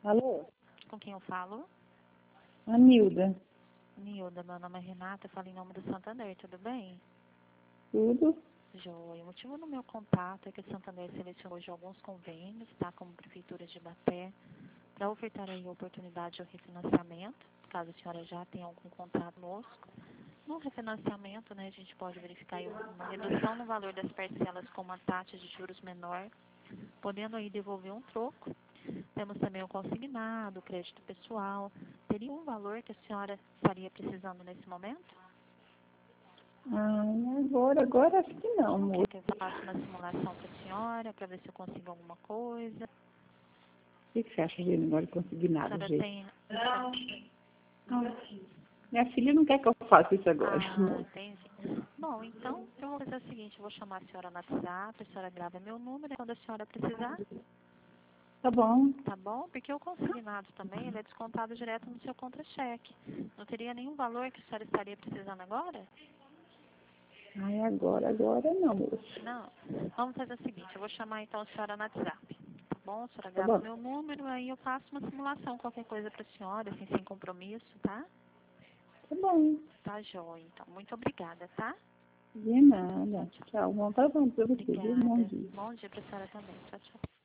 Alô? Com quem eu falo? A Nilda. Nilda, meu nome é Renata, eu falo em nome do Santander, tudo bem? Tudo? Joia. O motivo do meu contato é que o Santander selecionou hoje alguns convênios, tá? Como Prefeitura de Ibaté, para ofertar aí a oportunidade ao refinanciamento, caso a senhora já tenha algum contrato conosco. No refinanciamento, né, a gente pode verificar aí uma redução no valor das parcelas com uma taxa de juros menor, podendo aí devolver um troco. Temos também o consignado, o crédito pessoal. Teria um valor que a senhora estaria precisando nesse momento? Ah, agora acho que não, Não moço. quer que eu faça uma simulação para a senhora, para ver se eu consigo alguma coisa? O que você acha de negócio de conseguir A nada, senhora gente? tem... Minha filha não quer que eu faça isso agora, Ah, moço. entendi. Bom, então eu vou fazer o seguinte, eu vou chamar a senhora no WhatsApp, a senhora grava meu número, e quando a senhora precisar, Tá bom. tá bom? Porque o consignado também, ele é descontado direto no seu contra-cheque. Não teria nenhum valor que a senhora estaria precisando agora? Ai, agora não, moço. Não. Vamos fazer o seguinte, eu vou chamar então a senhora no WhatsApp. Tá bom? A senhora Tá grava bom. meu número, aí eu faço uma simulação, qualquer coisa pra senhora, assim, sem compromisso, tá? Tá bom. Tá joia, então. Muito obrigada, tá? De nada. Tchau. Bom, tá bom pra você, viu? Bom Obrigada. dia. Bom dia pra senhora também. Tchau, tchau.